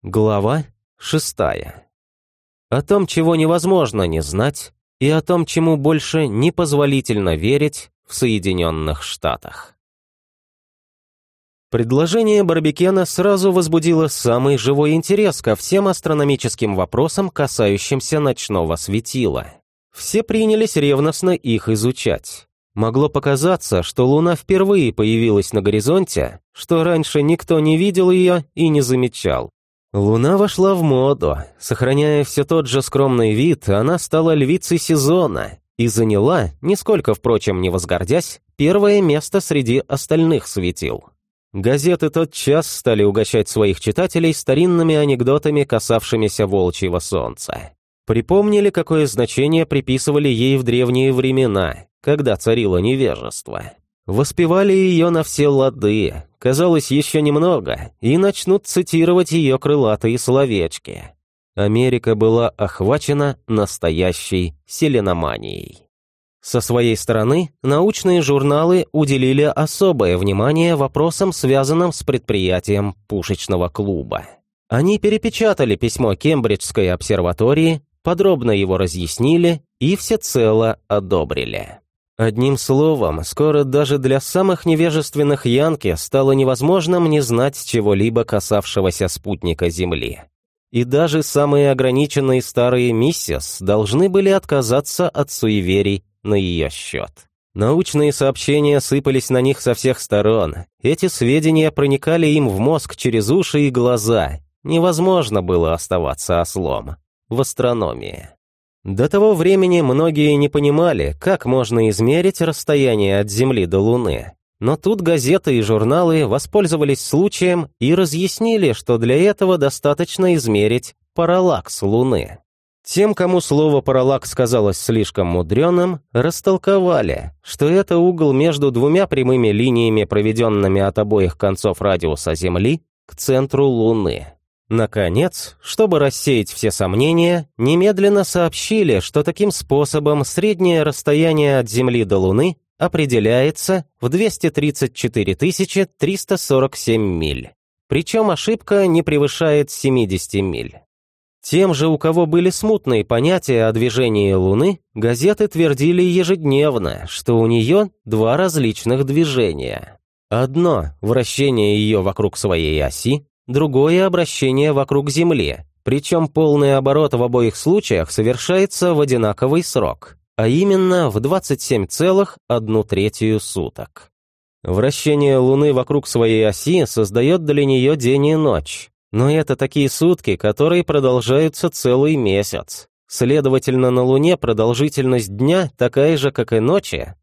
Глава 6. О том, чего невозможно не знать, и о том, чему больше непозволительно верить в Соединенных Штатах. Предложение Барбекена сразу возбудило самый живой интерес ко всем астрономическим вопросам, касающимся ночного светила. Все принялись ревностно их изучать. Могло показаться, что Луна впервые появилась на горизонте, что раньше никто не видел ее и не замечал. Луна вошла в моду. Сохраняя все тот же скромный вид, она стала львицей сезона и заняла, нисколько, впрочем, не возгордясь, первое место среди остальных светил. Газеты тотчас стали угощать своих читателей старинными анекдотами, касавшимися волчьего солнца. Припомнили, какое значение приписывали ей в древние времена, когда царило невежество. Воспевали ее на все лады, казалось, еще немного, и начнут цитировать ее крылатые словечки. Америка была охвачена настоящей селеноманией. Со своей стороны, научные журналы уделили особое внимание вопросам, связанным с предприятием пушечного клуба. Они перепечатали письмо Кембриджской обсерватории, подробно его разъяснили и всецело одобрили. Одним словом, скоро даже для самых невежественных янки стало невозможным не знать чего-либо, касавшегося спутника Земли. И даже самые ограниченные старые миссис должны были отказаться от суеверий на ее счет. Научные сообщения сыпались на них со всех сторон. Эти сведения проникали им в мозг через уши и глаза. Невозможно было оставаться ослом в астрономии. До того времени многие не понимали, как можно измерить расстояние от Земли до Луны. Но тут газеты и журналы воспользовались случаем и разъяснили, что для этого достаточно измерить параллакс Луны. Тем, кому слово «параллакс» казалось слишком мудреным, растолковали, что это угол между двумя прямыми линиями, проведенными от обоих концов радиуса Земли к центру Луны. Наконец, чтобы рассеять все сомнения, немедленно сообщили, что таким способом среднее расстояние от Земли до Луны определяется в 234 347 миль. Причем ошибка не превышает 70 миль. Тем же, у кого были смутные понятия о движении Луны, газеты твердили ежедневно, что у нее два различных движения. Одно – вращение ее вокруг своей оси, другое – обращение вокруг Земли, причем полный оборот в обоих случаях совершается в одинаковый срок, а именно в 27,1 суток. Вращение Луны вокруг своей оси создает для нее день и ночь, но это такие сутки, которые продолжаются целый месяц. Следовательно, на Луне продолжительность дня такая же, как и ночи,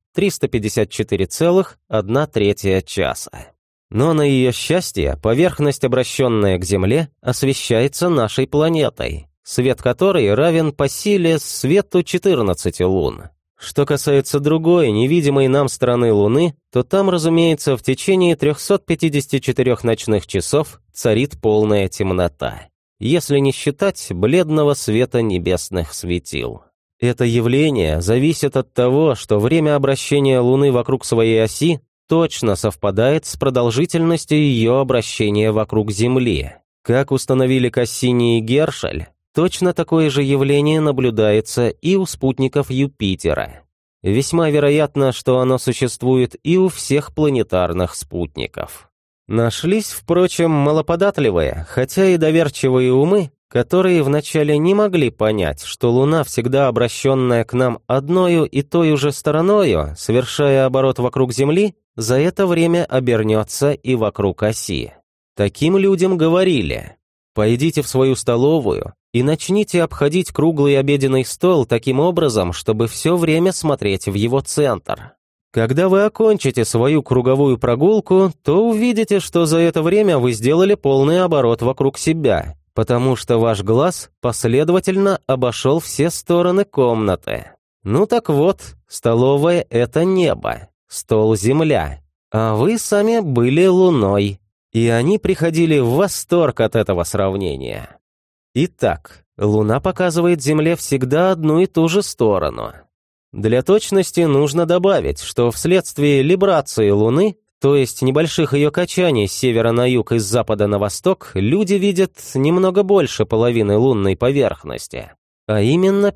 354,1 часа. Но на ее счастье, поверхность, обращенная к Земле, освещается нашей планетой, свет которой равен по силе свету 14 лун. Что касается другой, невидимой нам стороны Луны, то там, разумеется, в течение 354 ночных часов царит полная темнота, если не считать бледного света небесных светил. Это явление зависит от того, что время обращения Луны вокруг своей оси точно совпадает с продолжительностью ее обращения вокруг Земли. Как установили Кассини и Гершель, точно такое же явление наблюдается и у спутников Юпитера. Весьма вероятно, что оно существует и у всех планетарных спутников. Нашлись, впрочем, малоподатливые, хотя и доверчивые умы, которые вначале не могли понять, что Луна, всегда обращенная к нам одною и той же стороною, совершая оборот вокруг Земли, за это время обернется и вокруг оси. Таким людям говорили: пойдите в свою столовую и начните обходить круглый обеденный стол таким образом, чтобы все время смотреть в его центр. Когда вы окончите свою круговую прогулку, то увидите, что за это время вы сделали полный оборот вокруг себя, потому что ваш глаз последовательно обошел все стороны комнаты. Ну так вот, столовая — это небо, стол — земля, а вы сами были Луной. И они приходили в восторг от этого сравнения. Итак, Луна показывает Земле всегда одну и ту же сторону. Для точности нужно добавить, что вследствие либрации Луны то есть небольших ее качаний с севера на юг и с запада на восток, люди видят немного больше половины лунной поверхности, а именно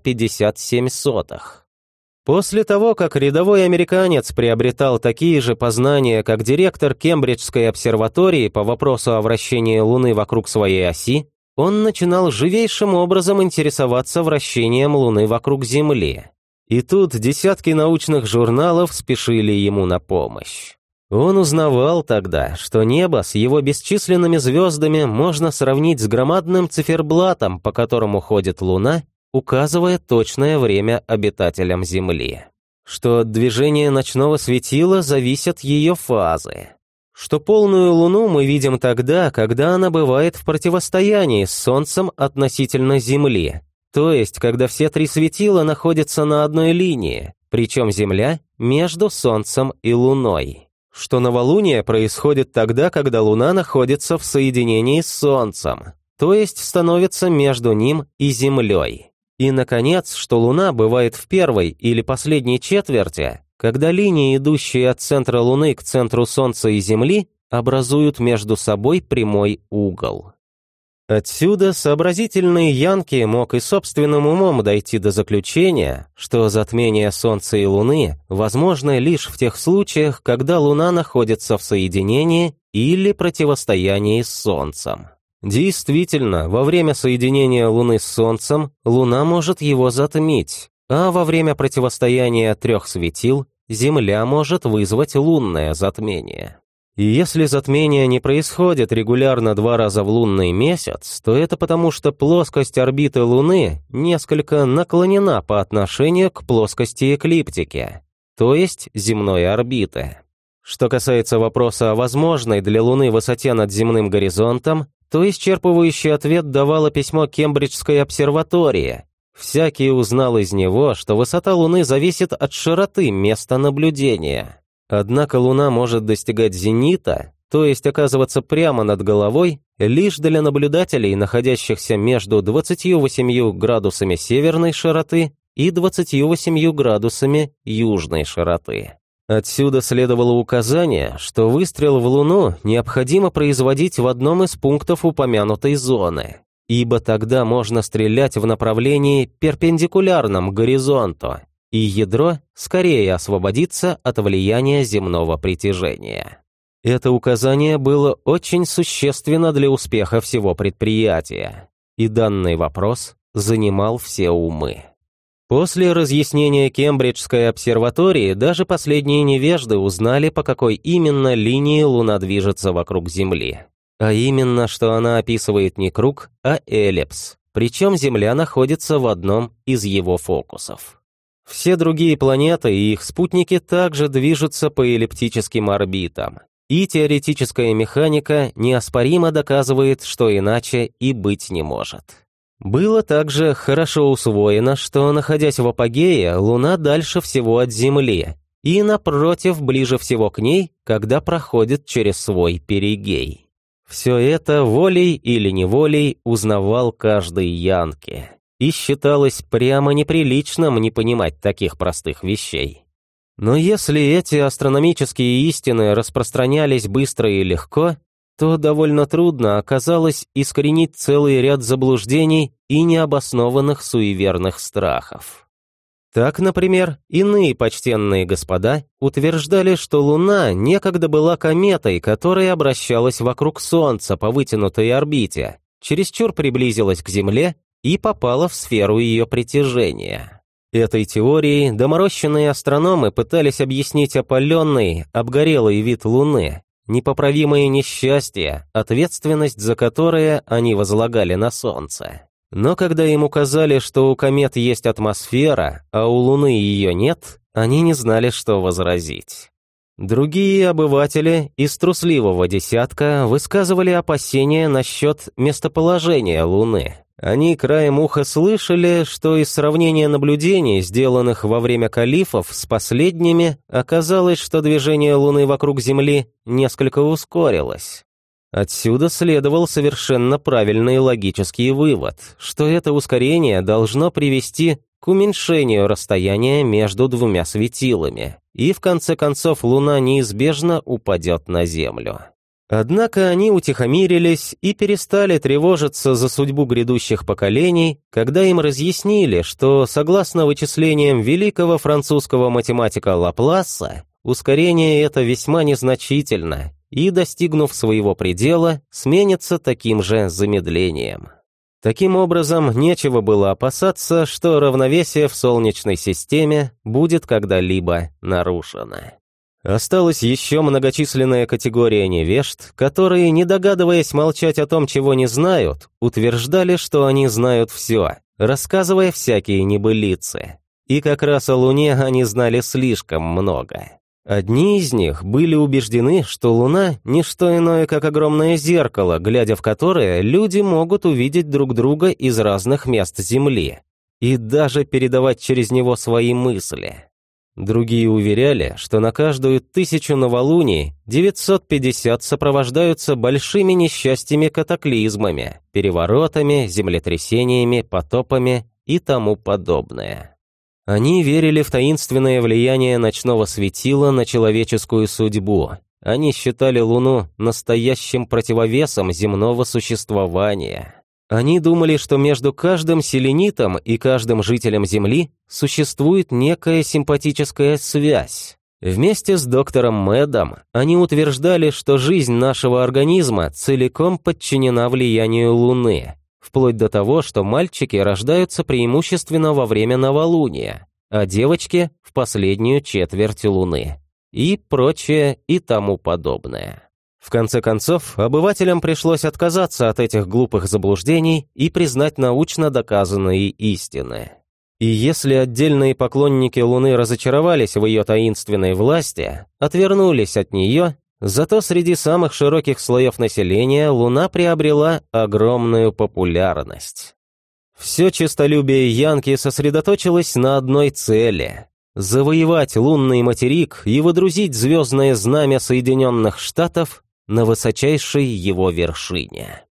57/100. После того, как рядовой американец приобретал такие же познания, как директор Кембриджской обсерватории по вопросу о вращении Луны вокруг своей оси, он начинал живейшим образом интересоваться вращением Луны вокруг Земли. И тут десятки научных журналов спешили ему на помощь. Он узнавал тогда, что небо с его бесчисленными звездами можно сравнить с громадным циферблатом, по которому ходит Луна, указывая точное время обитателям Земли. Что от движения ночного светила зависят ее фазы. Что полную Луну мы видим тогда, когда она бывает в противостоянии с Солнцем относительно Земли, то есть когда все три светила находятся на одной линии, причем Земля между Солнцем и Луной. Что новолуние происходит тогда, когда Луна находится в соединении с Солнцем, то есть становится между ним и Землей. И, наконец, что Луна бывает в первой или последней четверти, когда линии, идущие от центра Луны к центру Солнца и Земли, образуют между собой прямой угол. Отсюда сообразительный Янки мог и собственным умом дойти до заключения, что затмение Солнца и Луны возможно лишь в тех случаях, когда Луна находится в соединении или противостоянии с Солнцем. Действительно, во время соединения Луны с Солнцем Луна может его затмить, а во время противостояния трех светил Земля может вызвать лунное затмение. И если затмение не происходит регулярно 2 раза в лунный месяц, то это потому, что плоскость орбиты Луны несколько наклонена по отношению к плоскости эклиптики, то есть земной орбиты. Что касается вопроса о возможной для Луны высоте над земным горизонтом, то исчерпывающий ответ давало письмо Кембриджской обсерватории. Всякий узнал из него, что высота Луны зависит от широты места наблюдения. Однако Луна может достигать зенита, то есть оказываться прямо над головой, лишь для наблюдателей, находящихся между 28 градусами северной широты и 28 градусами южной широты. Отсюда следовало указание, что выстрел в Луну необходимо производить в одном из пунктов упомянутой зоны, ибо тогда можно стрелять в направлении перпендикулярном к горизонту, и ядро скорее освободится от влияния земного притяжения. Это указание было очень существенно для успеха всего предприятия, и данный вопрос занимал все умы. После разъяснения Кембриджской обсерватории даже последние невежды узнали, по какой именно линии Луна движется вокруг Земли. А именно, что она описывает не круг, а эллипс, причем Земля находится в одном из его фокусов. Все другие планеты и их спутники также движутся по эллиптическим орбитам, и теоретическая механика неоспоримо доказывает, что иначе и быть не может. Было также хорошо усвоено, что, находясь в апогее, Луна дальше всего от Земли, и, напротив, ближе всего к ней, когда проходит через свой перигей. Все это волей или неволей узнавал каждый янки, и считалось прямо неприличным не понимать таких простых вещей. Но если эти астрономические истины распространялись быстро и легко, то довольно трудно оказалось искоренить целый ряд заблуждений и необоснованных суеверных страхов. Так, например, иные почтенные господа утверждали, что Луна некогда была кометой, которая обращалась вокруг Солнца по вытянутой орбите, чересчур приблизилась к Земле и попала в сферу ее притяжения. Этой теорией доморощенные астрономы пытались объяснить опаленный, обгорелый вид Луны, непоправимое несчастье, ответственность за которое они возлагали на Солнце. Но когда им указали, что у комет есть атмосфера, а у Луны ее нет, они не знали, что возразить. Другие обыватели из трусливого десятка высказывали опасения насчет местоположения Луны. Они краем уха слышали, что из сравнения наблюдений, сделанных во время калифов с последними, оказалось, что движение Луны вокруг Земли несколько ускорилось. Отсюда следовал совершенно правильный логический вывод, что это ускорение должно привести к уменьшению расстояния между двумя светилами, и в конце концов Луна неизбежно упадет на Землю. Однако они утихомирились и перестали тревожиться за судьбу грядущих поколений, когда им разъяснили, что, согласно вычислениям великого французского математика Лапласа, ускорение это весьма незначительно и, достигнув своего предела, сменится таким же замедлением. Таким образом, нечего было опасаться, что равновесие в Солнечной системе будет когда-либо нарушено. Осталась еще многочисленная категория невежд, которые, не догадываясь молчать о том, чего не знают, утверждали, что они знают все, рассказывая всякие небылицы. И как раз о Луне они знали слишком много. Одни из них были убеждены, что Луна – не что иное, как огромное зеркало, глядя в которое люди могут увидеть друг друга из разных мест Земли и даже передавать через него свои мысли. Другие уверяли, что на каждую 1000 новолуний 950 сопровождаются большими несчастьями-катаклизмами, переворотами, землетрясениями, потопами и тому подобное. Они верили в таинственное влияние ночного светила на человеческую судьбу. Они считали Луну настоящим противовесом земного существования. Они думали, что между каждым селенитом и каждым жителем Земли существует некая симпатическая связь. Вместе с доктором Мэддом они утверждали, что жизнь нашего организма целиком подчинена влиянию Луны, вплоть до того, что мальчики рождаются преимущественно во время новолуния, а девочки – в последнюю четверть Луны, и прочее и тому подобное. В конце концов, обывателям пришлось отказаться от этих глупых заблуждений и признать научно доказанные истины. И если отдельные поклонники Луны разочаровались в ее таинственной власти, отвернулись от нее, зато среди самых широких слоев населения Луна приобрела огромную популярность. Все честолюбие Янки сосредоточилось на одной цели – завоевать лунный материк и водрузить звездное знамя Соединенных Штатов на высочайшей его вершине.